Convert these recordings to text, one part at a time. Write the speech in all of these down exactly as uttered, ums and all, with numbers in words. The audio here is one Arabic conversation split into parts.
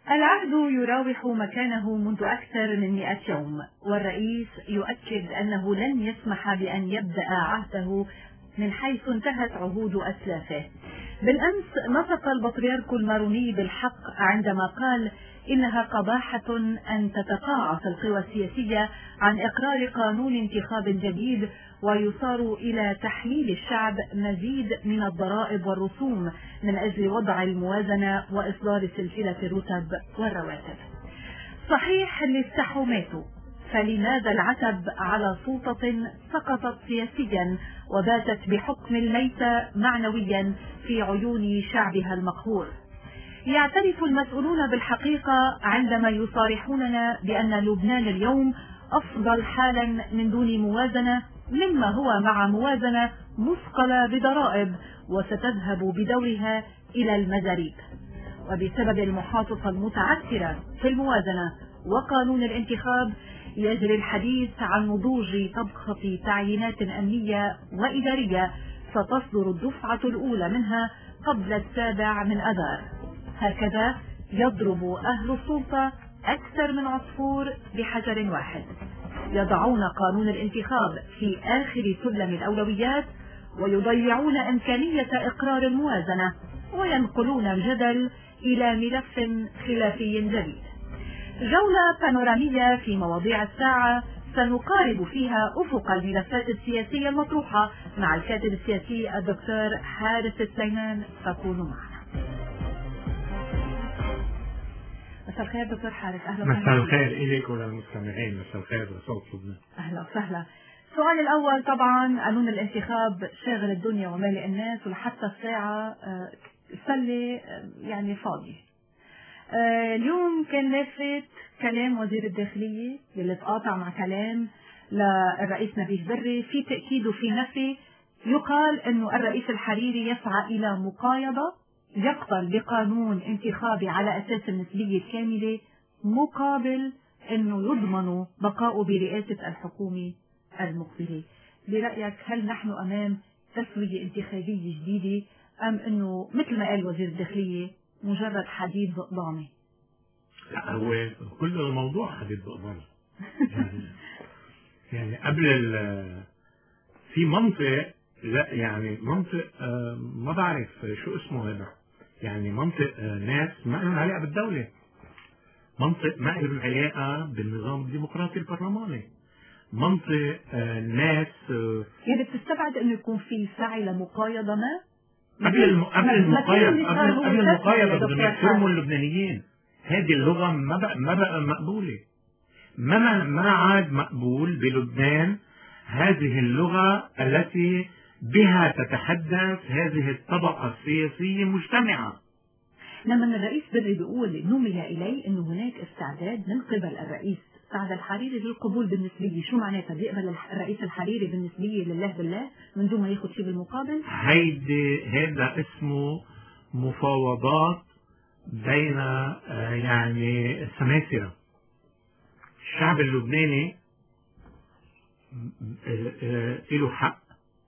العهد يراوح مكانه منذ أكثر من مئة يوم، والرئيس يؤكد أنه لن يسمح بأن يبدأ عهده من حيث انتهت عهود أسلافه. بالأمس نطق البطريرك الماروني بالحق عندما قال إنها قباحة أن تتقاعس القوى السياسية عن إقرار قانون انتخاب جديد ويصار إلى تحميل الشعب مزيد من الضرائب والرسوم من أجل وضع الموازنة وإصدار سلسلة الرتب والرواتب. صحيح اللي استحوا ماتوا، فلماذا العتب على سلطة سقطت سياسيا وباتت بحكم الميتة معنويا في عيون شعبها المقهور؟ يعترف المسؤولون بالحقيقة عندما يصارحوننا بأن لبنان اليوم أفضل حالا من دون موازنة مما هو مع موازنة مثقلة بضرائب وستذهب بدورها إلى المزاريب. وبسبب المحاصصة المتعثرة في الموازنة وقانون الانتخاب يجري الحديث عن نضوج طبخة تعيينات أمنية وإدارية ستصدر الدفعة الأولى منها قبل السابع من أذار. هكذا يضرب أهل السلطة أكثر من عصفور بحجر واحد، يضعون قانون الانتخاب في آخر سلم الأولويات ويضيعون إمكانية إقرار الموازنة وينقلون الجدل إلى ملف خلافي جديد. جولة بانورامية في مواضيع الساعة سنقارب فيها أفق الملفات السياسية المطروحة مع الكاتب السياسي الدكتور حارس السليمان، فكونوا معنا. مساء الخير دكتور حارس. أهلا وسهلا. مساء الخير إليك وللمستمعين. مساء الخير لصوت لبنان. أهلا وسهلا. السؤال الأول طبعا قانون الانتخاب شاغل الدنيا ومالئ الناس، ولحتى الساعة سلة يعني فاضي. اليوم كان لافت كلام وزير الداخلية اللي تقاطع مع كلام للرئيس نبيه بري في تأكيد وفي نفي. يقال أنه الرئيس الحريري يسعى إلى مقايضة يقبل بقانون انتخابي على أساس النسبية الكاملة مقابل أنه يضمن بقاء برئاسة الحكومة المقبلة. برأيك هل نحن أمام تسوية انتخابية جديدة أم أنه مثل ما قال وزير الداخلية مجرد حديد بقضانة؟ لا، هو كل الموضوع حديد بقضانة. يعني, يعني قبل في منطق، لا يعني منطق آه ما بعرف شو اسمه هذا، يعني منطق آه ناس ما لهم علاقة بالدولة، منطق ما لهم علاقة بالنظام الديمقراطي البرلماني، منطق آه ناس آه يعني بتستبعد انه يكون في سعي لمقايضة ما قبل الم... قبل المقايضة قبل, قبل المقايضة بدهم يحترموا اللبنانيين. هذه اللغة ما بقى ما بقى مقبولة، ما ما عاد مقبول بلبنان هذه اللغة التي بها تتحدث هذه الطبقة السياسية مجتمعة. لما الرئيس بري بيقول نمي إليه أنه هناك استعداد من قبل الرئيس سعد الحريري للقبول بالنسبية، شو معناتها؟ بيقبل الرئيس الحريري بالنسبية لله بالله من دون ما ياخذ شيء بالمقابل؟ هيدي هذا اسمه مفاوضات بين يعني السماسرة. الشعب اللبناني له حق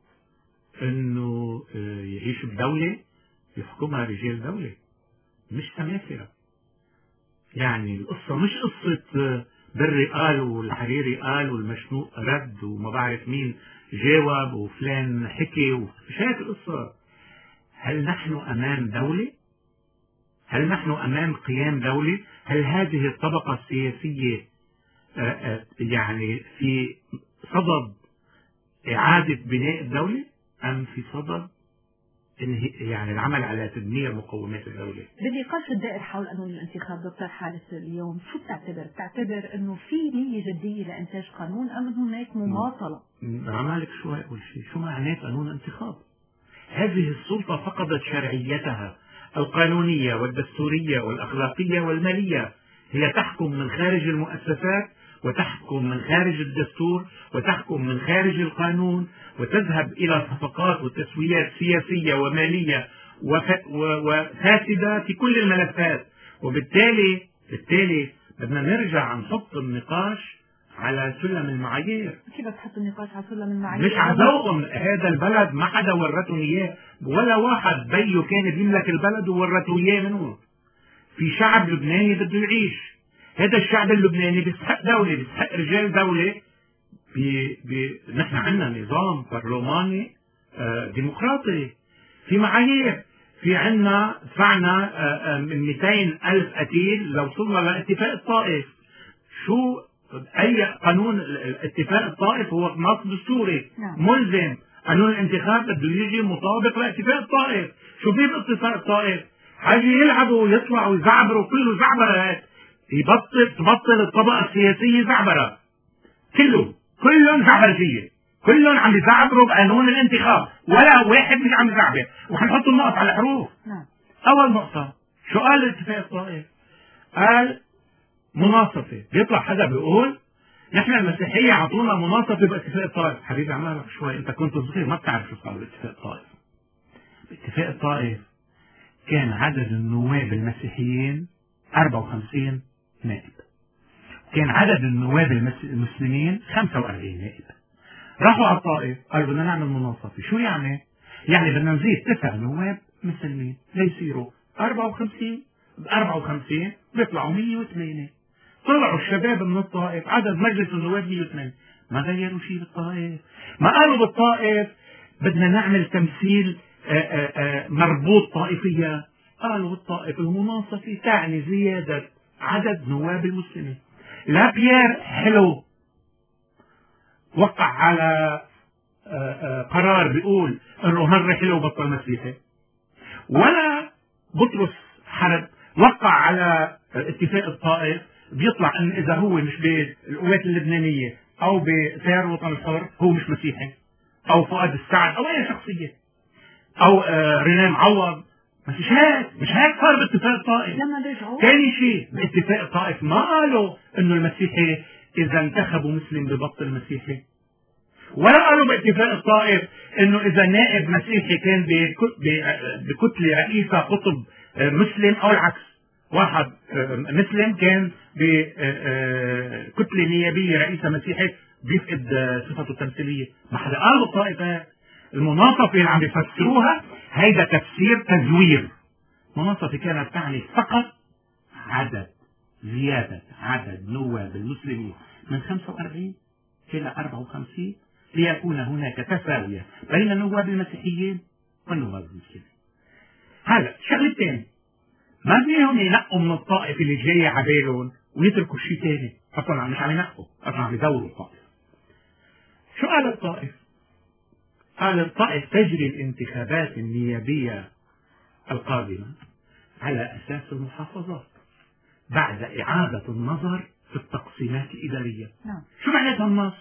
انه يعيش بدولة يحكمها رجال دولة مش سماسرة. يعني القصة مش قصة بري قال والحريري قال والمشنوق رد وما بعرف مين جاوب وفلان حكي، مش هيك القصة. هل نحن امام دولة؟ هل نحن امام قيام دولة؟ هل هذه الطبقة السياسية يعني في صدد إعادة بناء الدولة أم في صدد يعني العمل على تدمير مقومات الدولة؟ بالنقاش الدائر حول قانون الانتخاب دكتور حارس اليوم شو بتعتبر؟ بتعتبر انه في نية جدية لإنتاج قانون ام هناك مماطلة؟ عمالك شو أقول شيء، شو معناه قانون انتخاب؟ هذه السلطة فقدت شرعيتها القانونية والدستورية والأخلاقية والمالية. هي تحكم من خارج المؤسسات وتحكم من خارج الدستور وتحكم من خارج القانون وتذهب إلى صفقات وتسويات سياسية ومالية وفاسدة في كل الملفات. وبالتالي بالتالي بدنا نرجع نحط النقاش على سلم المعايير. كيف بتحط النقاش على سلم المعايير؟ مش على ذوقهم. هذا البلد ما حدا ورته اياه، ولا واحد بيه كان بيملك البلد وورته اياه منه. في شعب لبناني بده يعيش. هذا الشعب اللبناني بيستحق دولة، بيستحق رجال دولة. بي بي نحن عندنا نظام برلماني آه ديمقراطي في معايير. في عندنا دفعنا آه من مئتين ألف قتيل لو وصلنا لاتفاق الطائف. شو أي قانون اتفاق الطائف هو نص دستوري ملزم. قانون الانتخاب بده يجي مطابق لاتفاق الطائف. شو في باتفاق الطائف؟ حاجة يلعبوا ويطلعوا ويزعبروا كله زعبرات. يبطل تبطل الطبقة السياسية زعبرة. كله كلهم زعبرجية. كلهم عم يزعبروا بقانون الانتخاب، ولا واحد مش عم يزعبر. وحنحط النقط على الحروف. أول نقطة، شو قال اتفاق الطائف؟ قال مناصفة. بيطلع حدا بيقول نحن المسيحية عطونا مناصفة باتفاق الطائف. حبيبي عمالك شوي، انت كنت صغير ما بتعرف شو صار باتفاق الطائف. باتفاق الطائف كان عدد النواب المسيحيين أربعة وخمسين نائب، كان عدد النواب المسلمين خمسة وأربعين نائب. راحوا على الطائف قالوا بدنا نعمل مناصفة. شو يعني؟ يعني بدنا نزيد تسع نواب مسلمين ليصيروا أربعة وخمسين، ب أربعة وخمسين بيطلعوا مية وثمانية. طلعوا الشباب من الطائف عدد مجلس النواب مية وثمانية. ما غيروا شيء بالطائف. ما قالوا بالطائف بدنا نعمل تمثيل آآ آآ مربوط طائفيا. قالوا بالطائف المناصفة تعني زيادة عدد نواب المسلمين. لا بيير حلو وقع على آآ قرار بيقول انه هر حلو بطل مسيحي، ولا بطرس حرب وقع على اتفاق الطائف بيطلع ان اذا هو مش بالقوات اللبنانيه او بتيار الوطن الحر هو مش مسيحي، او فؤاد السعد او اي شخصيه، او آه رينام عوض. مش هيك، مش هيك صار باتفاق الطائف. ثاني شيء باتفاق الطائف ما قالوا انه المسيحي اذا انتخبوا مسلم ببطل مسيحي، ولا قالوا باتفاق الطائف انه اذا نائب مسيحي كان بكتله رئيسه قطب مسلم او العكس، واحد مسلم كان بكتله نيابيه رئيسه مسيحي بيفقد صفته التمثيليه. ما حدا قال بالطائفه. المناصفه اللي عم بيفسروها هيدا تفسير تزوير. مناصفه كانت تعني فقط عدد زياده عدد نواب المسلمين من خمسة وأربعين الى أربعة وخمسين ليكون هناك تساوية بين النواب المسيحيين والنواب المسلمين. هذا الشغله الثاني، ما فيهم ينقوا من الطائف اللي جاي عبالهم ويتركوا شيء ثاني. اصلا مش عم ينقوا، اصلا عم يدوروا الطائف. شو قال الطائف؟ قال الطائف تجري الانتخابات النيابية القادمة على اساس المحافظات بعد اعادة النظر في التقسيمات الادارية. شو معناتها النص؟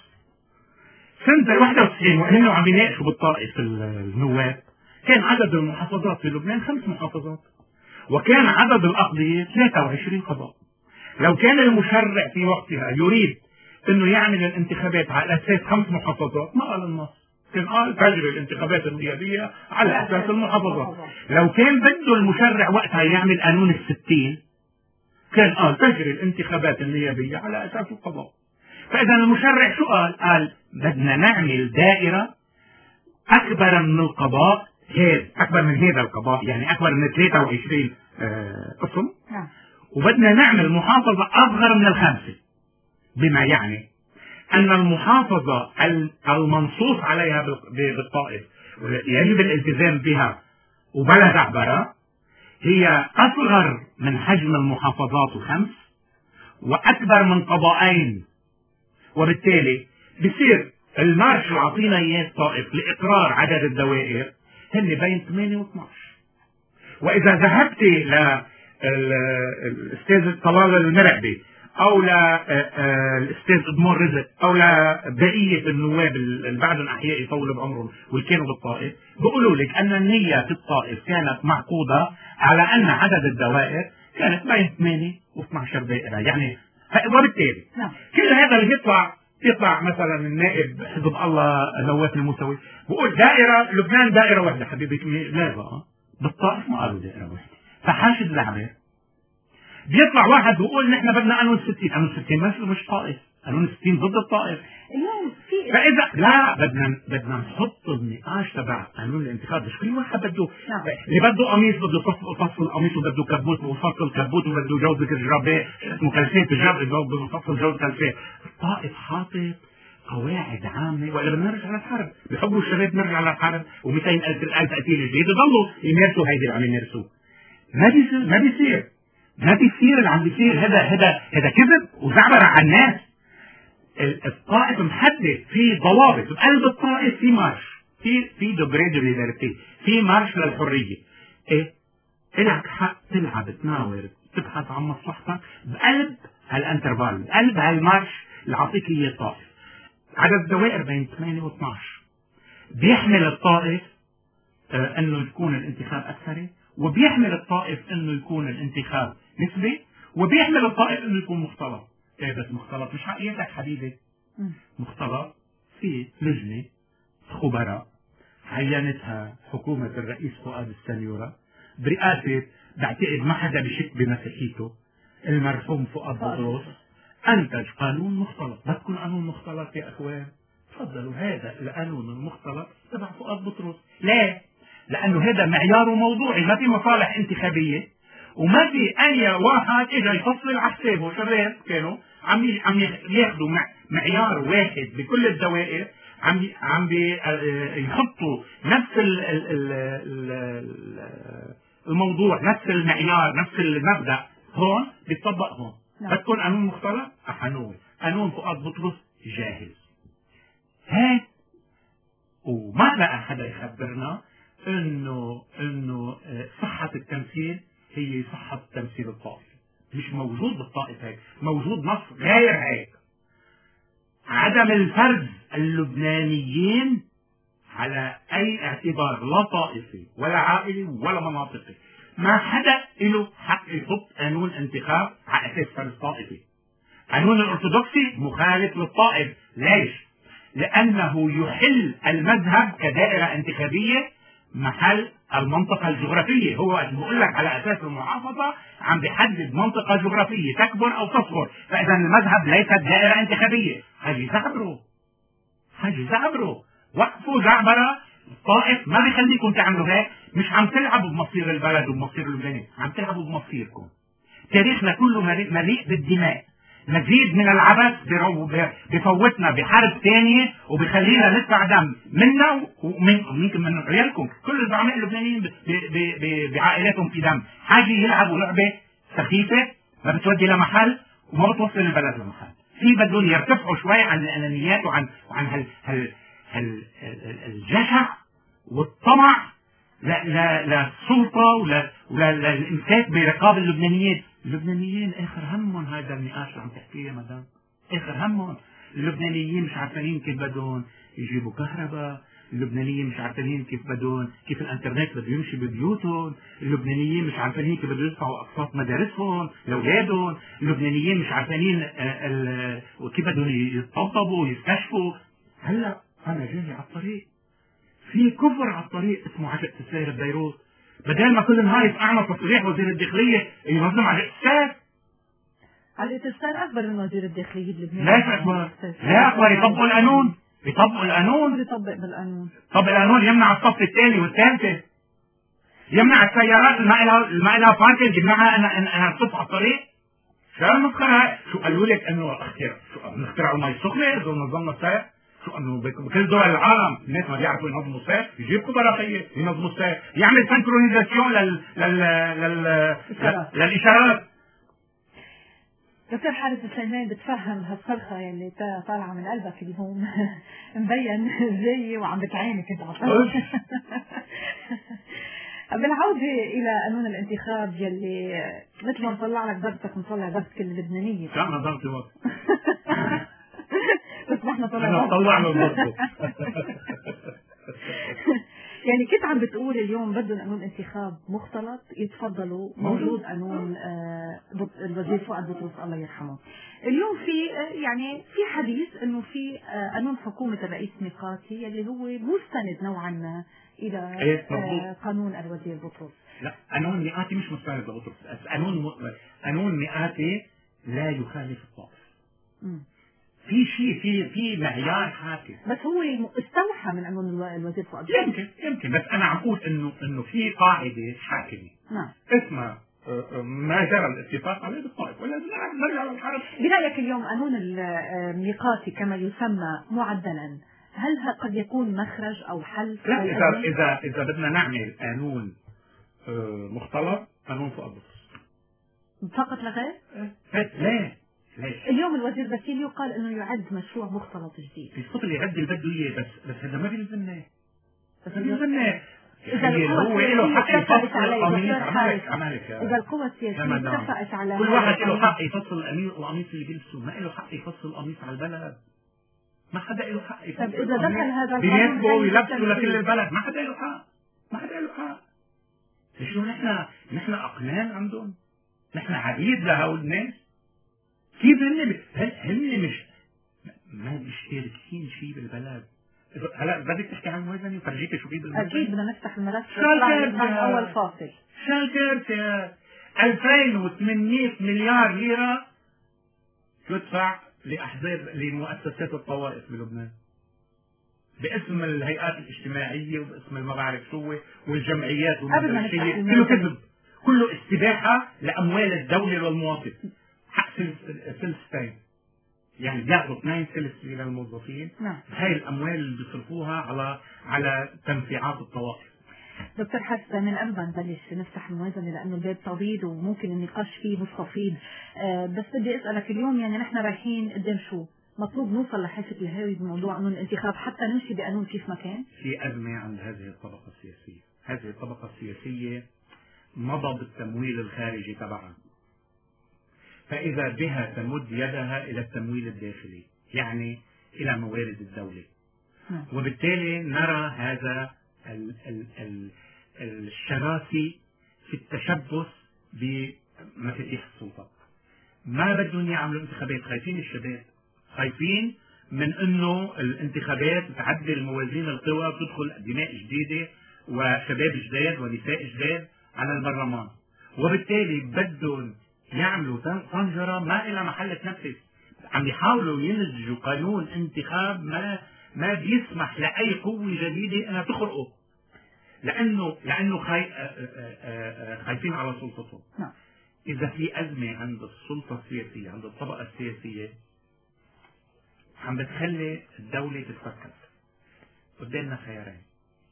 سنة واحد وتسعين وهن عم يناقشوا بالطائف النواب كان عدد المحافظات في لبنان خمس محافظات، وكان عدد الأقضية ثلاثة وعشرين قضاء. لو كان المشرع في وقتها يريد انه يعمل الانتخابات على اساس خمس محافظات ما قال النص، كان قال تجري الانتخابات النيابية على اساس المحافظات. لو كان بده المشرع وقتها يعمل قانون الستين كان قال تجري الانتخابات النيابية على اساس القضاء. فاذا المشرع شو قال؟ قال بدنا نعمل دائرة اكبر من القضاء، هذا اكبر من هذا القضاء يعني اكبر من ثلاثة وعشرين قسم، وبدنا نعمل محافظة اصغر من الخمسة، بما يعني ان المحافظة المنصوص عليها بالطائف يجب الالتزام بها وبلا زعبرة هي اصغر من حجم المحافظات الخمس واكبر من قضاءين، وبالتالي بصير المارش اللي عطينا اياه الطائف لاقرار عدد الدوائر هن بين ثمانية واثنعش. واذا ذهبت للاستاذ طلال المرعبي او للاستاذ ادمون رزق او لبقيه النواب اللي بعدهم احياء يطولوا بعمرهم واللي كانوا بالطائف بيقولوا لك ان النيه في الطائف كانت معقوده على ان عدد الدوائر كانت بين ثمانية واثنعش دائره، يعني وبالتالي كل هذا اللي بيطلع يطلع مثلا النائب حزب الله نواف الموسوي بقول دائره لبنان دائره واحده. حبيبي لا بقى بالطائف ما قالوا دائره واحده، فحاشد لعبه. بيطلع واحد بيقول نحن بدنا قانون ستين، قانون ستين مش مش طائف، قانون ستين ضد الطائف. اليوم في فاذا لا بدنا بدنا نحط النقاش تبع قانون الانتخاب، مش كل واحد بده نعم. اللي بده قميص بده فصل القميص وبده كبوت وفصل كبوت وبده جوزة الجرابة اسمه كلفات الجرابة بده فصل جوزة كلفات. الطائف حاطط قواعد عامة، ولا بدنا نرجع للحرب؟ بحبوا الشباب نرجع للحرب ومئتين ألف ألف قتيل جديد يضلوا يمارسوا هيدي اللي عم يمارسوه. ما بيصير ما بيصير ما بيصير اللي عم بيصير. هذا هذا هذا كذب وزعبرة على الناس. الطائف محدد في ضوابط، بقلب الطائف في مارش، في في دوغري دو ليبرتي، في مارش للحريه. ايه؟ الك حق تلعب تناور تبحث عن مصلحتك بقلب هالانترفال، بقلب هالمارش اللي عطيك اياه الطائف. عدد الدوائر بين ثمانية واثنعش بيحمل الطائف آه انه يكون الانتخاب اكثري، وبيحمل الطائف انه يكون الانتخاب نسبي، وبيحمل الطائف انه يكون مختلط. ايه بس مختلط مش حقيقتك حبيبي. مختلط في لجنة خبراء عينتها حكومة الرئيس فؤاد السنيورة برئاسة، بعتقد ما حدا بشك بمسيحيته، المرحوم فؤاد بطرس، أنتج قانون مختلط. بدكم قانون مختلط يا أخوان؟ تفضلوا، هذا القانون المختلط تبع فؤاد بطرس. ليه؟ لأنه هذا معياره موضوعي، ما في مصالح انتخابية، وما في أي واحد إجا يفصل على حسابه. شباب كانوا عم عم ياخذوا معيار واحد بكل الدوائر، عم عم يحطوا نفس الموضوع، نفس المعيار، نفس المبدأ هون بيطبق هون. بدكم قانون مختلط؟ قانون قانون فؤاد بطرس جاهز. هيك وما بقى حدا يخبرنا انه انه صحة التمثيل هي صحة تمثيل الطائف. مش موجود بالطائف هيك، موجود نص غير هيك. عدم الفرز اللبنانيين على اي اعتبار، لا طائفي ولا عائلي ولا مناطقي. ما حدا له حق يحط قانون انتخاب على اساس فرز طائفي. قانون الارثوذكسي مخالف للطائف. ليش؟ لانه يحل المذهب كدائرة انتخابية محل المنطقة الجغرافية. هو بيقول لك على اساس المحافظة عم بيحدد منطقة جغرافية تكبر او تصغر، فاذا المذهب ليست دائرة انتخابية. حاجي زعبروا حاجي زعبروا وقفوا زعبرة. الطائف ما بيخليكم تعملوا هيك. مش عم تلعبوا بمصير البلد وبمصير اللبناني، عم تلعبوا بمصيركم. تاريخنا كله مليء بالدماء. مزيد من العبث بفوتنا بحرب ثانية وبخلينا ندفع دم منا وممكن من عيالكم. كل الزعماء اللبنانيين بعائلاتهم في دم. حاجة يلعبوا لعبة سخيفة ما بتودي لمحل وما بتوصل البلد لمحل. في بدهم يرتفعوا شوي عن الأنانيات وعن وعن هال هال هال الجشع والطمع للسلطة ولا للإمساك برقاب اللبنانيين. اللبنانيين اخر همهم هذا النقاش اللي عم تحكيه يا مدام. اخر همهم اللبنانيين مش عارفين كيف بدهم يجيبوا كهرباء، اللبنانيين مش عارفين كيف بدهم كيف الانترنت بده يمشي ببيوتهم، اللبنانيين مش عارفين كيف بده يدفعوا اقساط مدارسهم لاولادهم، اللبنانيين مش عارفين كيف بدهم يتطببوا ويستشفوا. هلا انا جاي على الطريق في كفر على الطريق اسمه عجقة السير ببيروت. بدل ما كل نهار يفقعنا تصريح وزير الداخلية ينظم عجقة السير. عجقة السير أكبر من وزير الداخلية بلبنان. لا أكبر، لا أكبر. يطبقوا القانون، يطبقوا القانون. يطبق بالقانون. طبق القانون يمنع الصف الثاني والثالثة، يمنع السيارات اللي ما لها ما لها باركنج، يمنعها أنا أنا تصف على الطريق. شو المسخرة؟ شو قالوا لك إنه اخترع شو نخترعوا المي السخنة إذا نظمنا السير؟ شو انه بكل دول العالم الناس ما بيعرفوا ينظموا السير، يجيب خبراء خيي ينظموا السير، يعمل سنكرونيزاسيون لل لل لل للاشارات. دكتور حارس السلمان بتفهم هالصرخة يلي طالعة من قلبك اليوم مبين جاي وعم بتعينك انت عطل. بالعودة إلى قانون الانتخاب يلي مثل ما مطلع لك ضغطك مطلع ضغط كل اللبنانية. شو أنا ضغطي وقت؟ بس ما احنا طلعنا طلع له ضغطه. يعني كنت عم بتقول اليوم بدهم قانون انتخاب مختلط، يتفضلوا موجود قانون آه الوزير فؤاد بطرس الله يرحمه. اليوم في آه يعني في حديث انه في آه قانون حكومة الرئيس ميقاتي اللي هو مستند نوعا ما الى آه قانون الوزير بطرس. لا، قانون ميقاتي مش مستند لبطرس. قانون قانون ميقاتي لا يخالف الطائف. في شيء في في معيار حاكم. بس هو استوحى من عنوان الوزير فؤاد. يمكن يمكن بس انا عم اقول انه انه في قاعده حاكمه نعم اسمها ما جرى الاتفاق عليه بالطائف ولا نرجع للحرب. برأيك اليوم قانون الميقاتي كما يسمى معدلا هل قد يكون مخرج او حل؟ لا اذا اذا اذا بدنا نعمل قانون مختلط قانون فؤاد فقط لا غير؟ لا ليش؟ اليوم الوزير باسيليو قال انه يعد مشروع مختلط جديد. يفوت اللي يعد اللي بده اياه بس بس هذا ما بيلزمنا. بس ما بيلزمنا. إذا القوى السياسية اتفقت عليه عمالك إذا القوى السياسية اتفقت على كل واحد له حق يفصل القميص اللي بيلبسه، ما له حق يفصل القميص على البلد. ما حدا له حق يفصل. طيب إذا دخل هذا بيناسبه ويلبسه لكل البلد، ما حدا له حق. ما حدا له حق. شو نحن نحن أقنان عندهم؟ نحن عبيد لهؤلاء الناس؟ كيف هن هن هن مش ما مشتركين شيء بالبلد؟ هلا بدك تحكي عن الموازنة وفرجيك شو في بالموازنة؟ أكيد بدنا نفتح الملف من أول فاصل. شو الكارثة؟ ألفين وثمانمئة مليار ليرة تدفع لأحزاب لمؤسسات الطوائف بلبنان باسم الهيئات الاجتماعية وباسم ما بعرف شو والجمعيات والمدرسية. كله كذب، كله استباحة لأموال الدولة والمواطن. حق ثلثين يعني بياخذوا اثنين ثلث من الموظفين. نعم. هاي الاموال اللي بيصرفوها على على تنفيعات الطوائف. دكتور حسن من قبل نبلش نفتح الموازنه لانه الباب طويل وممكن النقاش فيه مستفيض، أه بس بدي اسالك اليوم يعني نحن رايحين قدام شو؟ مطلوب نوصل لحافه الهاوي بموضوع قانون الانتخاب حتى نمشي بقانون كيف ما كان؟ في ازمه عند هذه الطبقه السياسيه، هذه الطبقه السياسيه مضى بالتمويل الخارجي تبعها. فإذا بها تمد يدها إلى التمويل الداخلي يعني إلى موارد الدولة. وبالتالي نرى هذا ال ال ال الشراسي في التشبث بمفاتيح السلطة. ما بدهم يعملوا انتخابات، خايفين الشباب، خايفين من انه الانتخابات تعدل موازين القوى وتدخل دماء جديدة وشباب جداد ونساء جداد على البرلمان، وبالتالي بدهم يعملوا طنجرة ما إلى محل تنفذ. عم يحاولوا ينتجوا قانون انتخاب ما ما بيسمح لأي قوة جديدة أنها تخرقه، لأنه لأنه خاي... خايفين على سلطتهم. إذا في أزمة عند السلطة السياسية، عند الطبقة السياسية، عم بتخلي الدولة تتفكك. قدامنا خيارين: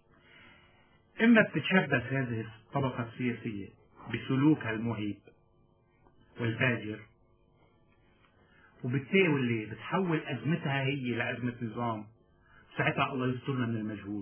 إما بتتشبث هذه الطبقة السياسية بسلوكها المعيب والفاجر، وبالتالي بتحول أزمتها هي لأزمة نظام، ساعتها الله يسترنا من المجهول.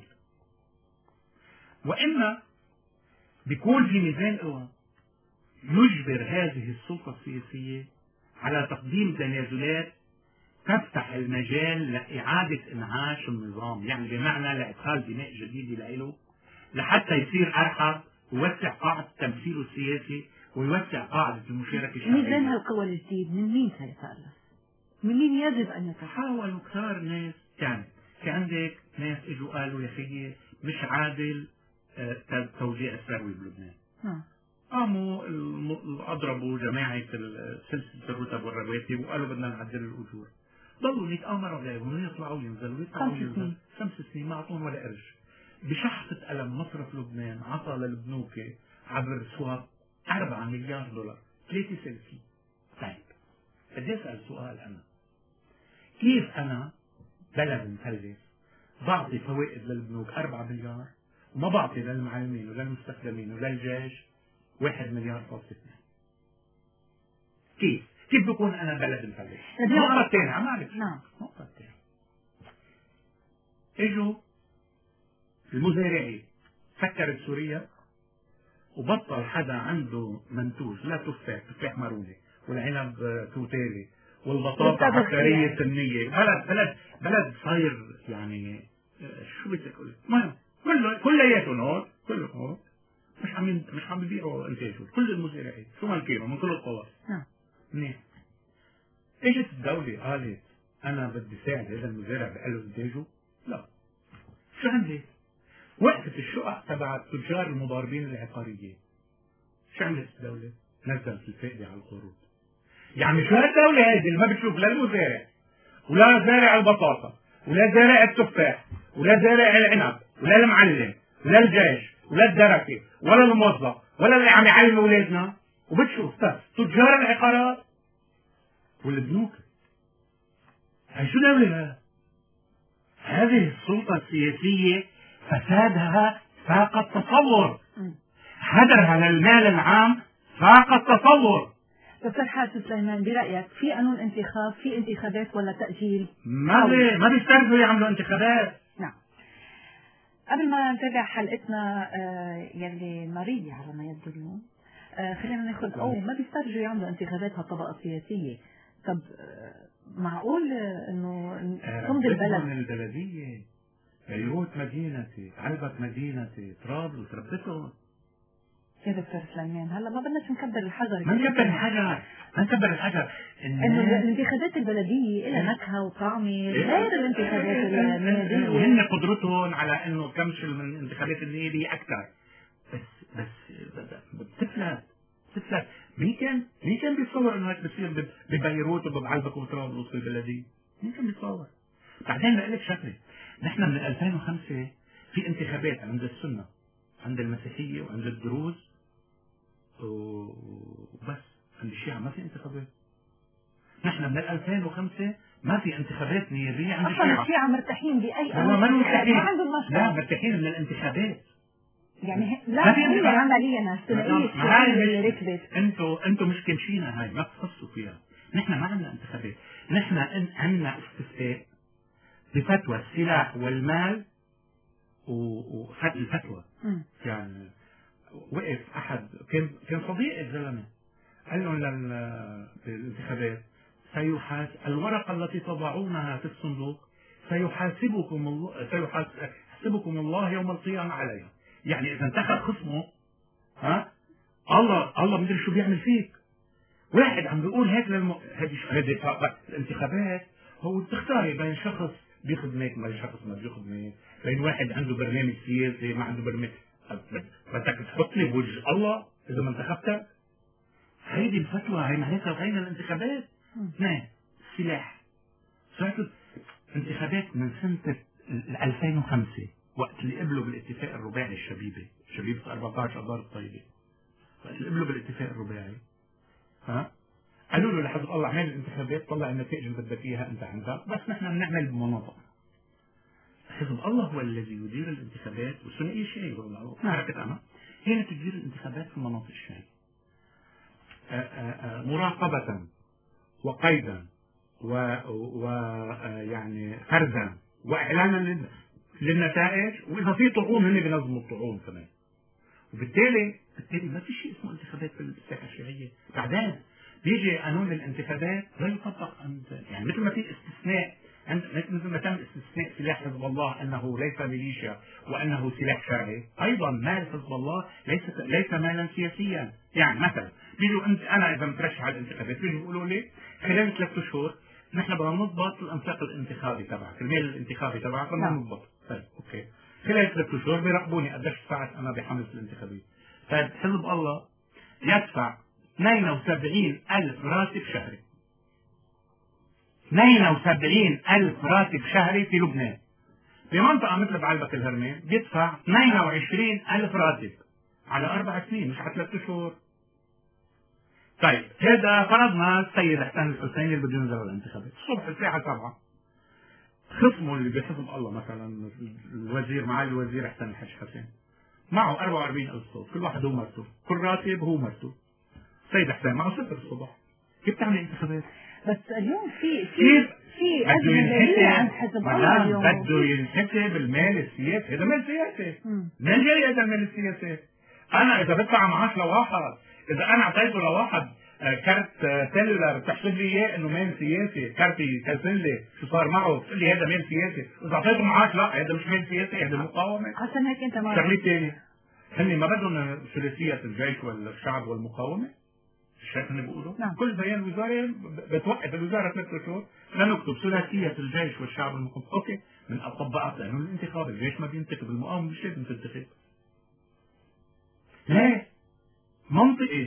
وإما بيكون في ميزان قوى يجبر هذه السلطة السياسية على تقديم تنازلات تفتح المجال لإعادة إنعاش النظام، يعني بمعنى لإدخال دماء جديدة له لحتى يصير أرحب ويوسع قاعدة تمثيله السياسي ويوسع قاعدة المشاركة الشعبية. ميزان هالقوى الجديد من مين سيتألف؟ من مين يجب أن يتألف؟ حاولوا كثار ناس، يعني في عندك ناس اجوا قالوا يا خيي مش عادل توزيع الثروة بلبنان. نعم. قاموا اضربوا جماعة سلسلة الرتب والرواتب وقالوا بدنا نعدل الأجور. ضلوا يتآمروا عليهم يطلعوا ينزلوا يطلعوا ينزلوا خمس سنين ما أعطون ولا قرش. بشحطة قلم مصرف لبنان عطى للبنوك عبر سواق أربعة مليار دولار ثلاثة سلسلة. طيب بدي أسأل سؤال أنا، كيف أنا بلد مفلس بعطي فوائد للبنوك أربعة مليار وما بعطي للمعلمين وللمستخدمين وللجيش واحد مليار فاصل اثنين؟ كيف؟ كيف بكون أنا بلد مفلس؟ النقطة الثانية عم أعرف. نعم. النقطة الثانية إجوا المزارعين سكرت سوريا وبطل حدا عنده منتوج، لا تفاح تفاح ماروني والعنب توتالي والبطاطا عكارية سنية. بلد بلد بلد صاير يعني شو بدك تقول؟ المهم كله كلياتهم هون كله هون مش عم مش عم بيبيعوا انتاجهم، كل المزارعين شو مالكينهم من كل الطوائف. نعم. منيح. اجت الدولة قالت أنا بدي ساعد هذا المزارع بقلل إنتاجه؟ لا. شو عملت؟ وقفت الشقق تبع تجار المضاربين العقاريين. شو عملت الدولة؟ نزلت الفائدة على القروض. يعني شو هالدولة هذه اللي ما بتشوف للمزارع ولا زارع البطاطا ولا زارع التفاح ولا زارع العنب ولا المعلم ولا الجيش ولا الدركه ولا الموظف ولا اللي عم يعلم اولادنا، وبتشوف بس تجار العقارات والبنوك. هي شو دولة؟ هذه السلطة السياسية فسادها فاق التصور، هدرها للمال العام فاق التصور. دكتور حاتم سليمان، برأيك في قانون انتخاب، في انتخابات ولا تأجيل؟ ما بي ما بيسترجوا يعملوا انتخابات. نعم. قبل ما نتابع حلقتنا آه يلي نارية على ما يبدو اليوم، آه خلينا ناخذ أول ما بيسترجوا يعملوا انتخابات هالطبقة السياسية. طب آه معقول انه تمضي البلد؟ من البلدية، بيروت مدينتي، علبة مدينتي، طرابلس ربتهم. يا دكتور سليمان، هلا ما بدناش نكبر الحجر. ما نكبر الحجر، ما نكبر الحجر. انه الانتخابات البلديه لها نكهه وطعمه غير الانتخابات النيابيه، وهن قدرتهم على انه كمشوا من الانتخابات النيابيه اكثر. بس بس بتفلت بتفلت. مين كان مين كان بيتصور انه هيك بتصير ببيروت وبعلبك وطرابلس في البلديه؟ مين كان بيتصور؟ بعدين بقول لك شغله، نحن من ألفين وخمسة في انتخابات عند السنه، عند المسيحيه وعند الدروز وبس. عند الشيعة ما في انتخابات. نحن من ألفين وخمسة ما في انتخابات نيابية عند الشيعة. أصلا الشيعة مرتاحين بأي أمر، ما مرتاحين، لا مرتاحين من الانتخابات. يعني لا هي عمليا الثنائية اللي ركبت. انتوا انتوا مش كمشينا هاي، ما تخصوا فيها. نحن ما عندنا انتخابات، نحن عندنا استفتاء بفتوى السلاح والمال والفتوى. يعني وقف احد كان كان صديق الزلمه قال لهم للانتخابات سيحاس الورقه التي تضعونها في الصندوق سيحاسبكم الله سيحاسبكم الله يوم القيامه عليها. يعني اذا انتخب خصمه ها الله الله مدري شو بيعمل فيك. واحد عم بيقول هيك للم... هذه هذه الانتخابات هو بتختاري بين شخص بياخذ ميك وبين شخص ما بياخذ ميك، بين واحد عنده برنامج سياسي ما عنده برنامج. بدك تحط لي بوجه الله اذا ما انتخبتك؟ هيدي الفتوى، هي معناتها غير الانتخابات. اثنين سلاح. سمعتوا انتخابات من سنة ألفين وخمسة وقت اللي قبلوا بالاتفاق الرباعي الشبيبي، شبيبة أربعة عشر أبار الطيبة، وقت اللي قبلوا بالاتفاق الرباعي ها قالوا له لحزب الله اعمل الانتخابات طلع النتائج اللي بدك اياها انت عندك، بس نحن بنعمل بمناطق. حزب الله هو الذي يدير الانتخابات، والثنائية الشيعية حركة أمل هي اللي تدير الانتخابات في المناطق الشيعية مراقبة وقيدا ويعني فرزا واعلانا للنتائج، واذا في طعون هن بينظموا الطعون كمان. وبالتالي بالتالي ما في شيء اسمه انتخابات في الساحه الشيعيه. بعدين بيجي قانون الانتخابات لا يطبق عند، يعني مثل ما في استثناء عند مثل ما تم استثناء سلاح حزب الله انه ليس ميليشيا وانه سلاح شرعي، ايضا مال حزب الله ليس ليس مالا سياسيا. يعني مثلا بيجوا انت انا اذا مترشح على الانتخابات بيجوا بيقولوا لي خلال ثلاث شهور نحن بدنا نضبط الانفاق الانتخابي تبعك، المال الانتخابي تبعك بدنا نضبط. طيب اوكي، خلال ثلاث شهور بيراقبوني قديش دفعت انا بحملة الانتخابية. طيب حزب الله يدفع اثنين وسبعين ألف راتب شهري، اثنين وسبعين ألف راتب شهري في لبنان. بمنطقة مثل بعلبك الهرمين بيدفع اثنين وعشرين ألف راتب على أربع سنين مش على ثلاث شهور. طيب هذا فرضنا السيد حسين الحسيني اللي بده ينزل الانتخابات الصبح الساعة سبعة، خصمه اللي بحزب الله مثلا الوزير معالي الوزير حسين الحج حسين معه أربعة وأربعين ألف صوت، كل واحد هو مرته، كل راتب هو مرته. السيد حسين معه صفر الصبح، كيف تعمل انتخابات؟ بس اليوم في في في أزمة عند حزب الله اليوم بده ينحسب المال السياسي. هذا مال سياسي، من جاي هذا المال السياسي؟ أنا إذا بدفع معاش لواحد، إذا أنا أعطيته لواحد كارت سيلولر بتحسب لي إياه إنه مال سياسي، كارتي كاسن لي شو صار معه بتقول لي هذا مال سياسي، إذا أعطيته معاش لا هذا مش مال سياسي، هذا مقاومة. عشان هيك أنت ما شغلة ثانية هن ما بدهم ثلاثية الجيش والشعب والمقاومة. شايف اللي بيقولوا؟ نعم. كل بيان وزاري بتوقف الوزاره ثلاث شهور لنكتب ثلاثيه الجيش والشعب المقاوم. اوكي من الطبقات لانه الانتخاب الجيش ما بينتخب، المقاومه مش لازم تنتخب. ليه؟ منطقي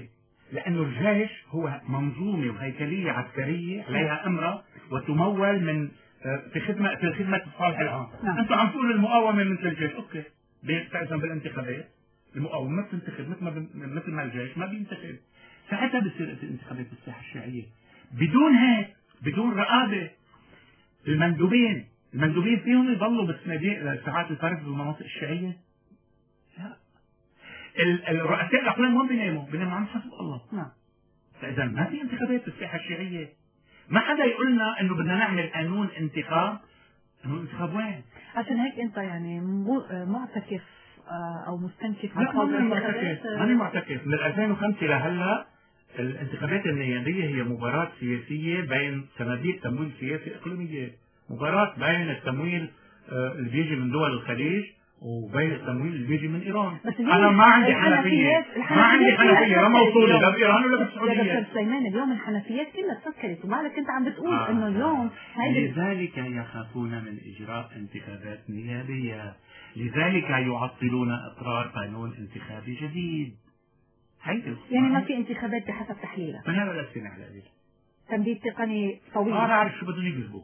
لأنه الجيش هو منظومة وهيكلية عسكرية عليها أمرة وتمول من في خدمة في خدمة الصالح العام. نعم. أنتم عم تقولوا المقاومة مثل الجيش، أوكي، بيستأذن بالانتخابات، المقاومة ما بتنتخب مثل ما مثل ما الجيش ما بينتخب، ساعتها بتصير الانتخابات بالساحة الشيعية. بدون هيك، بدون رقابة، المندوبين المندوبين فيهم يضلوا بالصناديق ساعات الفرق بالمناطق الشيعية؟ لا. الرؤساء الأقلام وين بيناموا؟ بيناموا عن حسب الله. نعم. فإذا ما في انتخابات بالساحة الشيعية. ما حدا يقول لنا إنه بدنا نعمل قانون انتخاب. قانون انتخاب وين؟ عشان هيك أنت يعني معتكف أو مستنكف. لا ماني معتكف، ماني معتكف. من ألفين وخمسة لهلا الانتخابات النيابية هي مباراة سياسية بين صناديق تمويل سياسي إقليمية، مباراة بين التمويل اللي بيجي من دول الخليج وبين التمويل اللي بيجي من ايران. انا ما عندي حنفيه، ما عندي حنفيه لا موصوله لا بايران ولا بالسعوديه. يا دكتور سليمان، اليوم الحنفيات كلها تسكرت، وبعدك انت عم بتقول آه. انه اليوم هذه لذلك يخافون من اجراء انتخابات نيابيه، لذلك يعطلون اقرار قانون انتخابي جديد. هيدا يعني ما في انتخابات بحسب تحليلك؟ من هذا السنه على قليل تمديد تقني طويل. ما بعرف شو بدهم يكذبوا.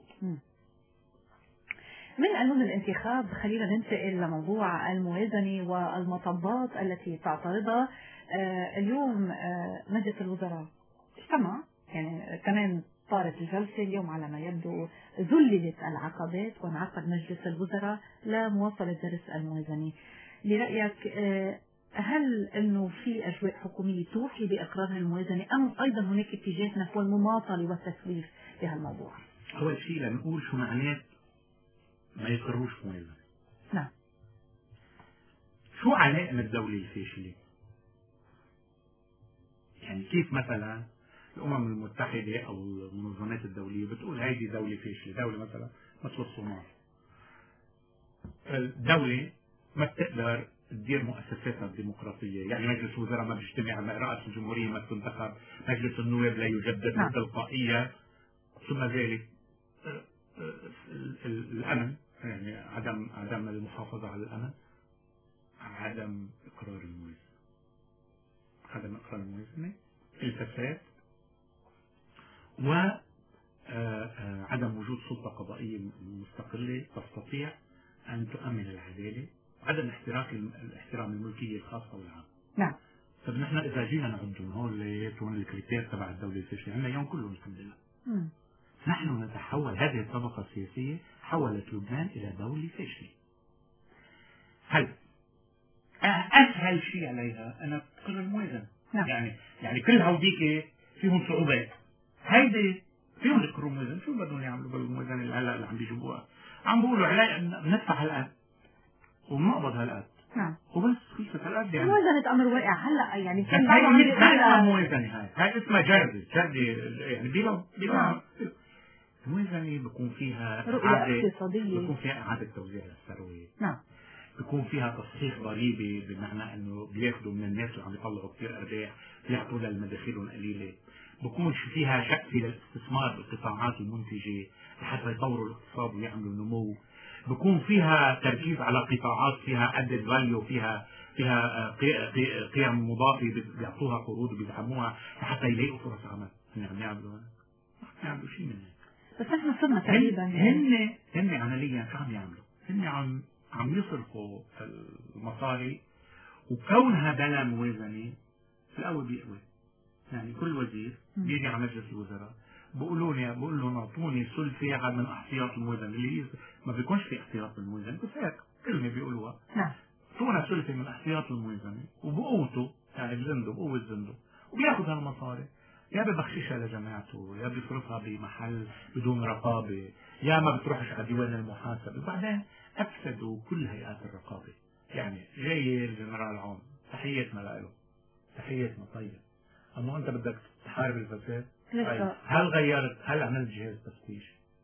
من قانون الانتخاب خلينا ننتقل لموضوع الموازنة والمطبات التي تعترضها. آه اليوم آه مجلس الوزراء اجتمع، يعني كمان صارت الجلسة اليوم على ما يبدو، ذللت العقبات وانعقد مجلس الوزراء لمواصلة درس الموازنة. لرأيك آه هل انه في اجواء حكومية توحي باقرار الموازنة، ام ايضا هناك اتجاه نحو المماطلة والتسويف بهالموضوع؟ اول شيء لنقول شو معناه ما يقروش موازنة. نعم. شو علائم الدولة الفاشلة؟ يعني كيف مثلا الأمم المتحدة أو المنظمات الدولية بتقول هيدي دولة فاشلة، دولة مثلا مثل الصومال، الدولة ما بتقدر تدير مؤسساتها الديمقراطية، يعني مجلس الوزراء ما بيجتمع، رئاسة الجمهورية ما بتنتخب، مجلس النواب لا يجدد نعم. بتلقائية، ثم ذلك الأمن، يعني عدم عدم المحافظة على الأمن، عدم إقرار الموازنة، عدم إقرار الموازنة، الفساد، وعدم وجود سلطة قضائية مستقلة تستطيع أن تؤمن العدالة، وعدم احتراق الاحترام الملكية الخاصة والعامة. نعم. طب نحن إذا جينا نعدهم هول هون الكريتير تبع الدولة الفاشلة، عندنا يوم كلهم الحمد لله. نحن نتحول، هذه الطبقة السياسية حولت لبنان إلى دولة فاشلة. هل أسهل شيء عليها أن تقر الموازنة؟ نعم. يعني يعني كل هوديك فيهم صعوبات، هيدي فيهم يقروا الموازنة. شو بدهم يعملوا بالموازنة اللي هلا اللي عم بيجيبوها؟ عم بيقولوا علي ندفع هالقد وبنقبض هالقد. نعم. وبس خلصت هالقد. يعني موازنة أمر واقع هلا، يعني كل هاي مش اسمها موازنة، هاي هاي اسمها جردة، جردة يعني بلا بلا موازنة بيكون فيها رؤية اقتصادية، بيكون فيها إعادة توزيع الثروة. نعم. بيكون فيها تصحيح ضريبي، بمعنى انه بياخذوا من الناس اللي عم يطلعوا كثير ارباح بيعطوا لها المداخيلهم قليله. بكون فيها شأن للاستثمار بالقطاعات المنتجه لحتى يطوروا الاقتصاد ويعملوا نمو. بكون فيها تركيز على قطاعات فيها added value، فيها فيها قيم مضافه بيعطوها قروض وبيدعموها لحتى يلاقوا فرص عمل. هن عم يعملوا ما يعملوا شيء من هيك. بس نحن صرنا تقريبا هن هن عمليا شو عم يعملوا؟ هن عم عم يصرفوا المصاري، وكونها بلا موازنة القوي بيقوي. يعني كل وزير بيجي على مجلس الوزراء بقولوا لي بقول لهم اعطوني سلفة من احتياط الموازنة، اللي هي ما بيكونش في احتياط الموازنة، بس هيك كلمة بيقولوها. نعم. اعطونا سلفة من احتياط الموازنة وبقوته، يعني بزنده بقوة زنده، وبياخذ هالمصاري يا ببخششها لجماعته، يا بيصرفها بمحل بدون رقابة، يا ما بتروحش على ديوان المحاسبة. وبعدين أفسدوا كل هيئات الرقابة. يعني جاي الجنرال عون، تحياتنا له، تحياتنا طيب، أما أنت بدك تحارب الفساد. طيب. هل غيرت؟ هل عملت جهاز تفتيش؟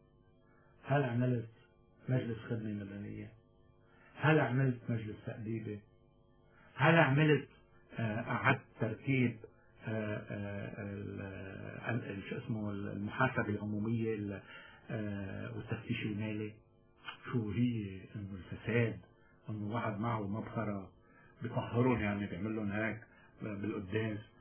هل عملت مجلس خدمة مدنية؟ هل عملت مجلس تأديبة؟ هل عملت أعدت ترتيب شو اسمه المحاسبة العمومية والتفتيش المالي؟ شو هي انه الفساد، انه واحد معه مبخرة بيطهرون، يعني بيعمل لهم هيك بالقداس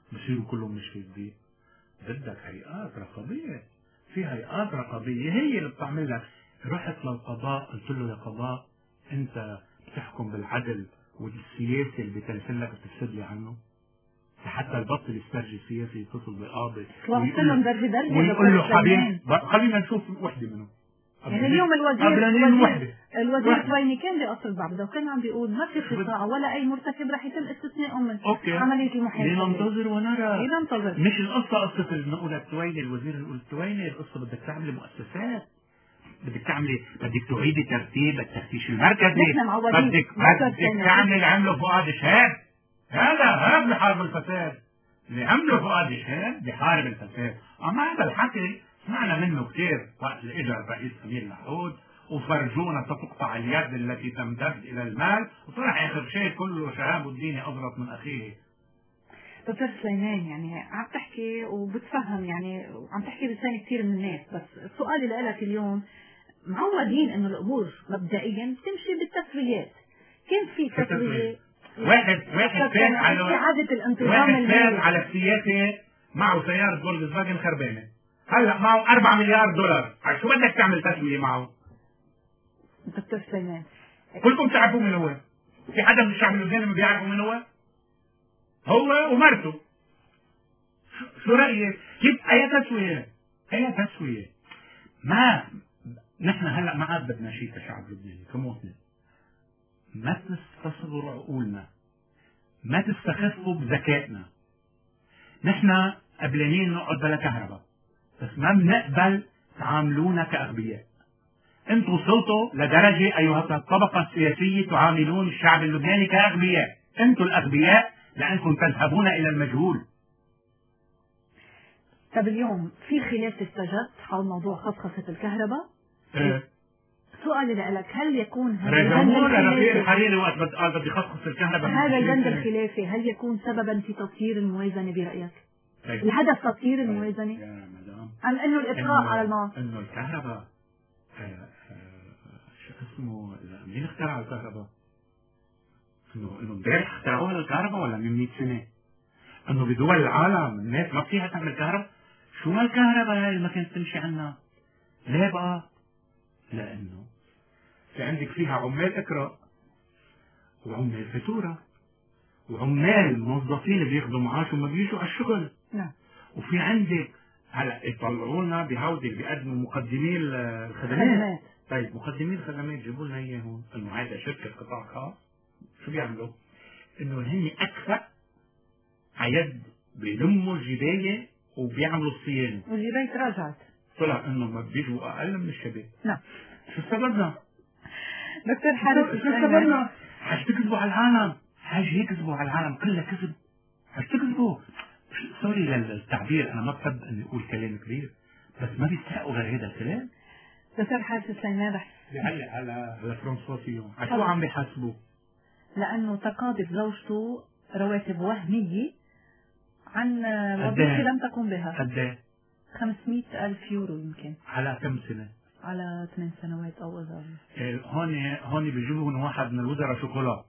بصيروا كلهم مش فاسدين. بدك هيئات رقابية، في هيئات رقابية هي اللي بتعمل لك. رحت للقضاء قلت له يا قضاء انت بتحكم بالعدل والسياسي اللي بتلفن لك بتفسد لي عنه، حتى البطل يسترجي السياسي يتصل بقاضي ويقول له درجة درجة ويقول له حبيبي خلينا نشوف وحدة منهم. يعني اليوم الوزير الوزير, الوزير تويني كان بقصر بعبده وكان عم بيقول ما في قطاع ولا اي مرتكب رح يتم استثناء من أوكي. عملية المحاسبة. لننتظر ونرى. لننتظر. مش القصة قصة اللي نقولها تويني الوزير نقول تويني، القصة بدك تعملي مؤسسات، بدك تعملي بدك تعيدي ترتيب التفتيش المركزي، بدك بدك تعملي اللي عمله فؤاد شهاب. هذا هذا بحارب الفساد، اللي عمله فؤاد شهاب بحارب الفساد. اما هذا الحكي سمعنا منه كثير وقت اللي اجى الرئيس امير نحود وفرجونا ستقطع اليد التي تمتد الى المال، وطلع اخر شيء كله شهاب الدين اضرب من اخيه. دكتور سليمان يعني عم تحكي وبتفهم يعني عم تحكي بلسان كثير من الناس، بس سؤالي لك اليوم معودين انه الامور مبدئيا تمشي بالتسويات، كان في تسويه واحد واحد فات على اعاده الانتظام واحد فات على السياسه معه سياره فولكس فاجن خربانه، هلا معه أربعة مليار دولار، شو بدك تعمل تسويه معه؟ دكتور سليمان كلكم تعرفوا من هو؟ في حدا من الشعب اللبناني ما بيعرفوا من هو؟ هو ومرته. شو رايك؟ كيف اي تسويه؟ اي تسويه؟ ما نحن هلا ما عاد بدنا شيء كشعب لبناني كمواطنين. ما تستصغروا عقولنا، ما تستخفوا بذكائنا. نحن قبلانين نقعد بلا كهرباء، بس ما بنقبل تعاملونا كأغبياء. انتم وصلتوا لدرجة ايها الطبقة السياسية تعاملون الشعب اللبناني كأغبياء، انتم الأغبياء لأنكم تذهبون إلى المجهول. طب اليوم في خلاف استجد حول موضوع خصخصة الكهرباء؟ اه. سؤالي لك هل يكون هذا البند الخلافي الحريري وقت قال بدي خصخص الكهرباء هذا البند الخلافي هل يكون سببا في تطهير الموازنة برأيك؟ طيب. الهدف تطهير الموازنة؟ يا مدام أم إنه الإطغاء على الماء؟ إنه الكهرباء آه آه شو اسمه مين اخترع الكهرباء؟ إنه إنه امبارح اخترعوها الكهرباء ولا من مئة سنة؟ إنه بدول العالم الناس ما فيها تعمل كهرباء؟ شو هالكهرباء هاي اللي ما كانت تمشي عنا؟ ليه بقى؟ لأنه في عندك فيها عمال إكراء وعمال فاتورة وعمال موظفين بياخذوا معاش وما بيجوا على الشغل. نعم. وفي عندك هلا يطلعوا لنا بهودك بيقدموا مقدمي الخدمات. طيب مقدمي الخدمات جيبوا لنا اياهم، انه هذا شركة قطاع خاص شو بيعملوا؟ انه هن اكفأ عيد بيلموا الجباية وبيعملوا الصيانة. والجباية تراجعت. طلع انه ما بيجوا اقل من الشباب. نعم. شو سببنا؟ دكتور حارس شو سببنا؟ حاج تكذبوا على العالم، حاج هيك كذبوا على العالم كلها كذب. حاج تكذبوا. سوري للتعبير انا ما بحب اني اقول كلام كبير، بس ما بيستحقوا غير هذا الكلام. دكتور حارس سليمان رح بيعلق على على فرنسوا فيهم، على شو عم بيحاسبوه؟ لانه تقاضت زوجته رواتب وهمية عن وظيفة لم تقم بها. قد ايه؟ خمسمئة ألف يورو يمكن. على كم سنة؟ على ثمان سنوات أو أكثر. إيه هون هون بيجيبوا من واحد من الوزراء شوكولا.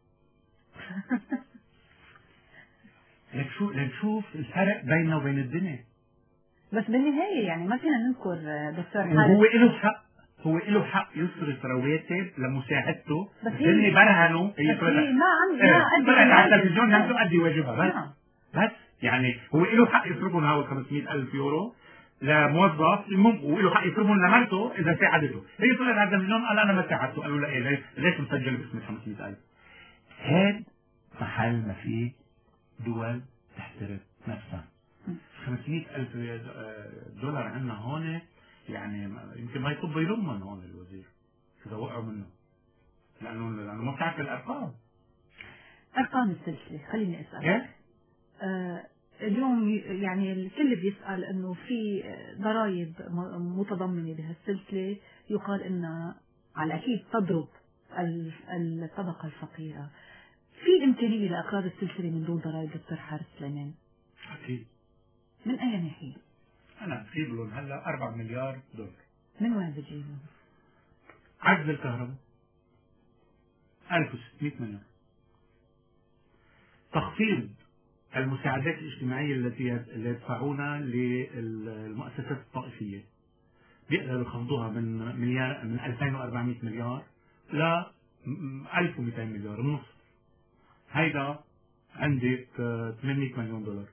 لنشوف لنشوف الفرق بيننا وبين الدنيا. بس بالنهاية يعني ما فينا نذكر دكتور حارس. هو له حق، هو له حق يصرف رواتب لمساعدته. بس هن برهنوا هي بس هي ما عندي ما أدي على التلفزيون نفسه تؤدي واجبها. بس بس يعني هو له حق يصرفون هاو خمسمئة ألف يورو لموظف وله حق يصرفهم لمرته اذا ساعدته. هي طلعت على التلفزيون قال انا ما ساعدته، قالوا لا ايه ليش مسجل باسم خمسمئة ألف؟ هاد محل ما فيه دول تحترم نفسها. خمسمئة ألف دولار عندنا هون يعني يمكن ما يطب يلمهم هون الوزير اذا وقعوا منه، لانه لانه ما بتعرف الارقام. ارقام السلسله خليني اسالك. آه اليوم يعني الكل بيسال انه في ضرائب متضمنه بهالسلسله يقال انها على اكيد تضرب الطبقه الفقيره. في امكانيه لاقرار السلسله من دون ضرائب دكتور حارس سليمان؟ اكيد. من اي ناحيه؟ انا بجيب لهم هلا أربعة مليار دولار. من وين بتجيبهم؟ عجز الكهرباء ألف وستمئة مليون، تخفيض المساعدات الاجتماعية التي اللي يدفعونها للمؤسسات الطائفية بيقدروا يخفضوها من مليار من ألفين وأربعمئة مليار ل ألف ومئتين مليار، النص. هيدا عندك ثمانمئة مليون دولار.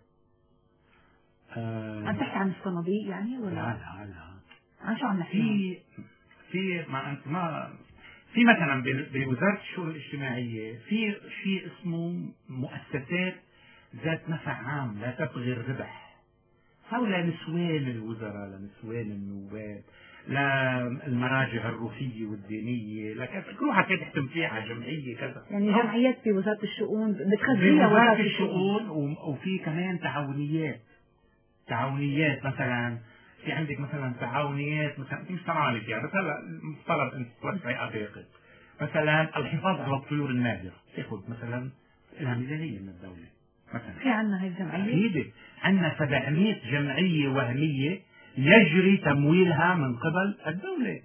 عم تحكي عن الصناديق يعني ولا؟ لا لا لا عن شو عم نحكي؟ في في ما انت ما في مثلا بوزارة الشؤون الاجتماعية في شيء اسمه مؤسسات ذات نفع عام لا تبغي الربح. هؤلاء نسوان الوزراء، لنسوان النواب، للمراجع الروحية والدينية، لكذا كل واحد تحكم فيها جمعية كذا. يعني جمعيات في وزارة الشؤون بتخزنها وزارة الشؤون، وفي كمان تعاونيات. تعاونيات مثلا في عندك مثلا تعاونيات مثلا مش تعاونيات يعني بس هلا مفترض ان توسعي افاقك. مثلا الحفاظ على الطيور النادرة تاخذ مثلا لها ميزانية من الدولة. مثلا في عندنا هاي الجمعية؟ أكيد عندنا سبعمئة جمعية وهمية يجري تمويلها من قبل الدولة.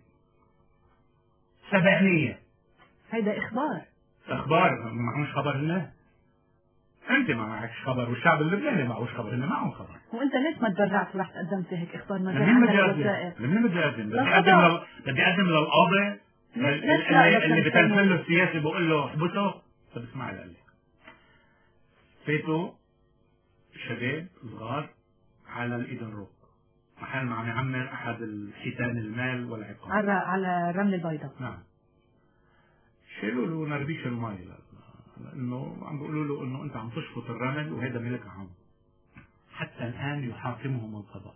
سبعمئة. هيدا إخبار. إخبار مش خبر الله. أنت ما معكش خبر والشعب اللبناني معهوش خبر، إنه معهم خبر. وأنت ليش ما تبرعت ورحت قدمت هيك إخبار ما لمين بدي أقدم؟ لمين بدي أقدم؟ بدي أقدم لل... بدي أقدم للقاضي اللي, اللي بتنزل له السياسي بقول له احبسه. طب اسمع لي، فاتوا شباب صغار على الإيدن روك محل ما عم يعمر أحد الحيتان المال والعقاب على على الرمل البيضاء. نعم. شالوا له نربيش المي لأنه عم بيقولوا له إنه أنت عم تشفط الرمل وهذا ملك عام. حتى الآن يحاكمهم القضاء.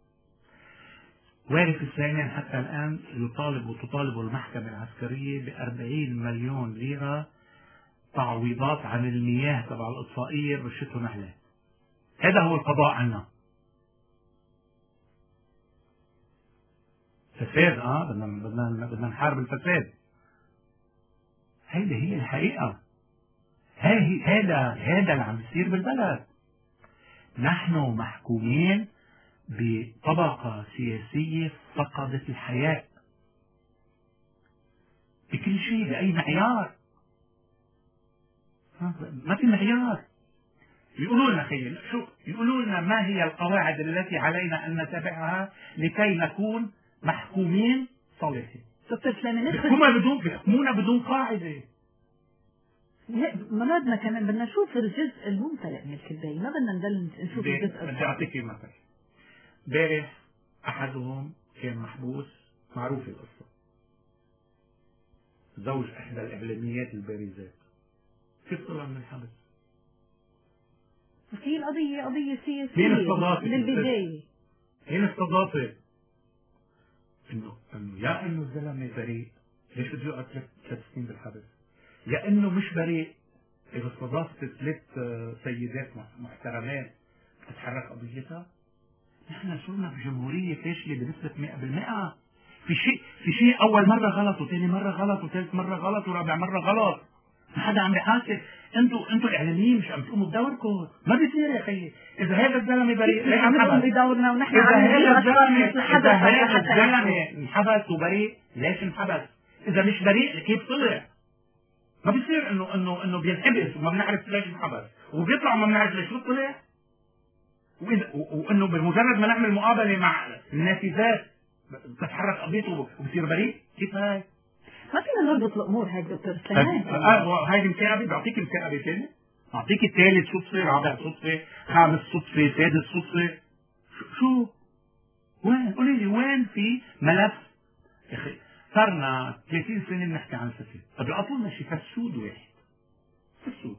وارث الثاني حتى الآن يطالب وتطالب المحكمة العسكرية بأربعين مليون ليرة تعويضات عن المياه تبع الإطفائية برشتهم أهله. هذا هو القضاء عنا. فساد اه بدنا بدنا بدنا نحارب الفساد. هيدي هي الحقيقة. هاي هذا هذا اللي عم بيصير بالبلد. نحن محكومين بطبقة سياسية فقدت الحياة بكل شيء بأي معيار. ما في معيار. يقولوا لنا خير شو يقولوا لنا ما هي القواعد التي علينا أن نتبعها لكي نكون محكومين صالحين. دكتور سليمان بيحكمونا بدون بيحكمونا بدون قاعدة. ما بدنا كمان بدنا نشوف الجزء الممتلئ من الكباية، ما بدنا نضل نشوف الجزء. بدي أعطيك مثل. امبارح أحدهم كان محبوس، معروفة القصة، زوج إحدى الإعلاميات البارزات. كيف طلع من الحبس؟ في القضية قضية سياسية. مين استضافت؟ من البداية مين استضافت؟ إنه إنه يا إنه الزلمة بريء، ليش بده يقعد ثلاث سنين بالحبس؟ يا إنه مش بريء، إذا استضافت ثلاث سيدات محترمات بتتحرك قضيتها. نحن صرنا في جمهورية فاشلة بنسبة مئة بالمئة. في شيء في شيء أول مرة غلط وثاني مرة غلط وثالث مرة غلط ورابع مرة غلط. ما حدا عم بيحاسب. انتوا انتوا الاعلاميين مش عم تقوموا بدوركم. ما بيصير يا اخي. اذا هذا الزلمه بريء ليش عم انحبس؟ بدورنا ونحن اذا عم هذا الزلمه اذا هذا الزلمه انحبس وبريء ليش انحبس؟ اذا مش بريء كيف طلع؟ ما بيصير انه انه انه بينحبس وما بنعرف ليش انحبس وبيطلع وما بنعرف ليش طلع. وإذا وانه بمجرد ما نعمل مقابله مع النافذات بتتحرك قضيته وبصير بريء. كيف هاي؟ ما فينا نربط الامور هاي دكتور سليمان. اه هاي المكابه بعطيك مكابه ثانيه، اعطيك الثالث صدفه، رابع صدفه، خامس صدفه، سادس صدفه. شو وين؟ قولي لي وين في ملف يا اخي؟ صرنا ثلاثين سنه بنحكي عن الفساد. طب يعطوا لنا شيء فسود واحد. فسود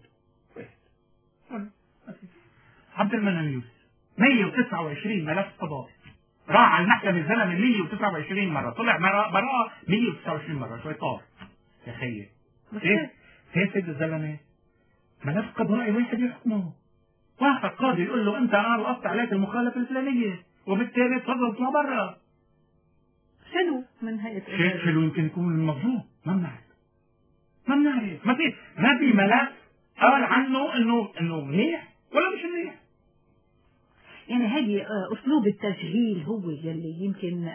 واحد. عبد المنعم يوسف مئة وتسعة وعشرين ملف قضائي، راح على المحكمة الزلمة مئة وتسعة وعشرين مرة، طلع براءة مئة وتسعة وعشرين مرة. شوي طار يا خيي. ايه فاسد الزلمة. ملف قضائي واحد يحكمه. واحد قاضي يقول له انت انا لقطت عليك المخالفة الفلانية وبالتالي تفضل اطلع برا. شنو من هيئة شيء شنو يمكن يكون المظلوم. ما بنعرف ما بنعرف ما في ما في ملف قال عنه انه انه منيح ولا مش منيح. يعني هذه أسلوب التجهيل هو يلي يمكن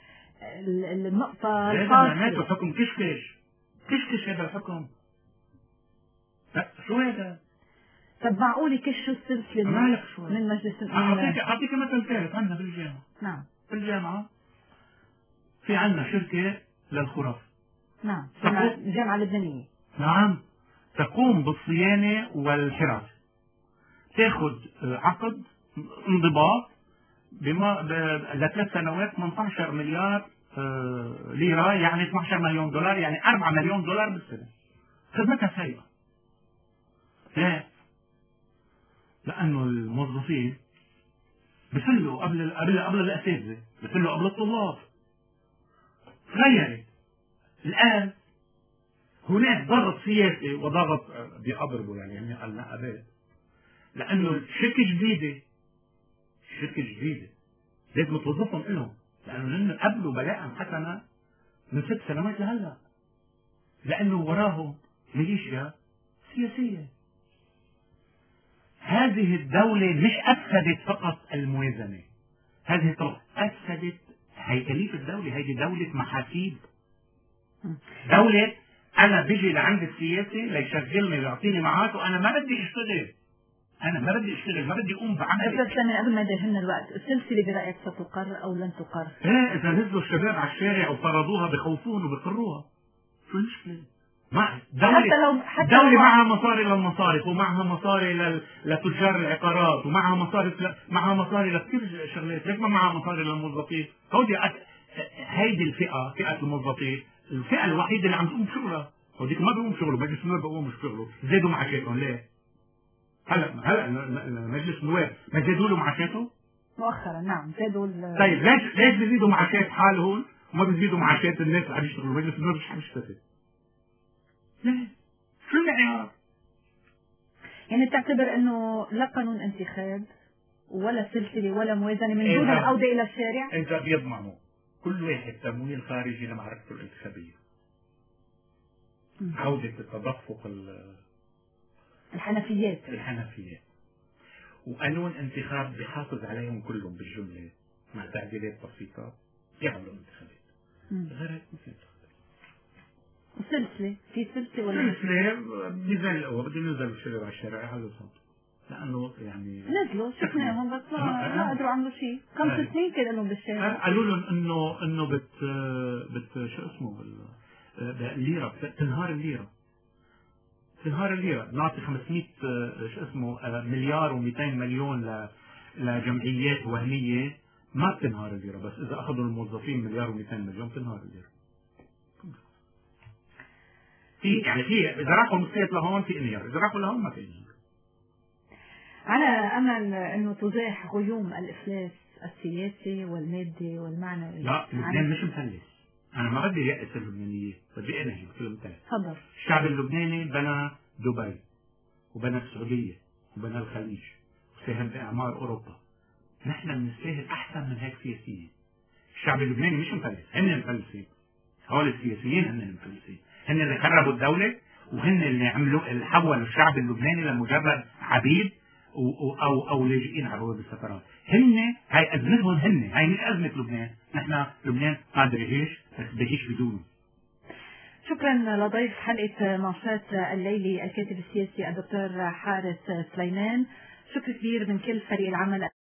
النقطة الفاصلة. معناته حكم كشكش كشكش هذا الحكم. شو هذا؟ طب معقول يكشوا السلسلة مالك شوي من مجلس أعطيك الأمن؟ أعطيك مثل ثالث عندنا بالجامعة. نعم. في الجامعة في عندنا شركة للخرافة. نعم. الجامعة اللبنانية. نعم. تقوم بالصيانة والحراسة. تاخذ عقد انضباط بما لثلاث سنوات ثمانية عشر مليار ليرة، يعني اثني عشر مليون دولار، يعني أربعة مليون دولار بالسنة. خدمتها سيئة. لا، لأنه الموظفين بفلوا قبل قبل قبل الأساتذة، بفلوا قبل الطلاب. تغيرت الآن. هناك ضغط سياسي وضغط بيضربوا يعني هم النقابات، لأنه الشركة جديدة شركة جديدة لازم توظفهم لهم، لأنه لأنه قبلوا بلاء حسنا من ست سنوات لهلا، لأنه وراهم ميليشيا سياسية. هذه الدولة مش أفسدت فقط الموازنة، هذه الدولة أفسدت هيكلية الدولة. هذه دولة محاسيب. دولة أنا بيجي لعند السياسي ليشغلني ويعطيني معاش وأنا ما بدي أشتغل. أنا ما بدي أشتغل، ما بدي أقوم بعملي. بس من قبل ما يدهمنا الوقت، السلسلة برأيك ستقر أو لن تقر؟ إيه، إذا نزلوا الشباب على الشارع وطردوها بخوفون وبقروها، شو المشكلة؟ مع دولة حتى لو حتى دولة لو معها مصاري للمصارف ومعها مصاري لل... لتجار العقارات ومعها مصاري ل... معها مصاري لكثير شغلات، ليش ما معها مصاري للموظفين؟ هودي أ... هيدي الفئة، فئة الموظفين، الفئة الوحيدة اللي عم تقوم بشغلها. هوديك ما بيقوم بشغله، مجلس النواب بيقوم بشغله، زادوا معاشاتهم ليه؟ هلا هلا مجلس النواب ما زادوا له معاشاته؟ مؤخرا نعم زادوا ال... طيب ليش ليش بيزيدوا معاشات حالهم وما بيزيدوا معاشات الناس اللي عم يشتغلوا؟ مجلس النواب مش عم يشتغل. ليه؟ شو المعيار؟ يعني تعتبر انه لا قانون انتخاب ولا سلسله ولا موازنه من دون العوده الى الشارع؟ اذا بيضمنوا كل واحد تمويل خارجي لمعركته الانتخابيه، عوده التدفق الحنفيات الحنفيات وقانون انتخاب بيحافظ عليهم كلهم بالجمله مع تعديلات بسيطه، يعملوا انتخابات. غير هيك ما في انتخابات. وسلسله في سلسله ولا سلسله بيزلقوا، بده ينزلوا الشباب على الشارع يحلوا صوت، لانه يعني نزلوا شفناهم بس ما ما قدروا يعملوا شيء. خمس سنين كانوا بالشارع. قالوا لهم انه انه بت بت شو اسمه الليره تنهار الليره تنهار الليره نعطي خمسمية شو اسمه مليار ومئتين مليون لجمعيات وهميه، ما بتنهار الليره، بس اذا اخذوا الموظفين مليار ومئتين مليون بتنهار الليره. في يعني في اذا راحوا مستيت لهون في انهيار، اذا راحوا لهون ما في انهيار. على امل انه تزاح غيوم الافلاس السياسي والمادي والمعنوي. لا، لبنان مش مفلس. انا ما بدي يأس اللبنانيين، بدي انهي كل مثال. تفضل. الشعب اللبناني بنى دبي وبنى السعوديه وبنى الخليج وساهم باعمار اوروبا. نحن بنستاهل احسن من هيك سياسيين. الشعب اللبناني مش مفلس، هن مفلسين. هول السياسيين هن المفلسين، هن اللي خربوا الدوله وهن اللي عملوا اللي حولوا الشعب اللبناني لمجرد عبيد او او لاجئين على بوابه السفارات. هن هاي ازمتهم، هن هاي مش ازمه لبنان. نحن لبنان قادر يعيش بس بيعيش بدونه. شكرا لضيف حلقه نشاط الليلي الكاتب السياسي الدكتور حارس سليمان. شكر كبير من كل فريق العمل.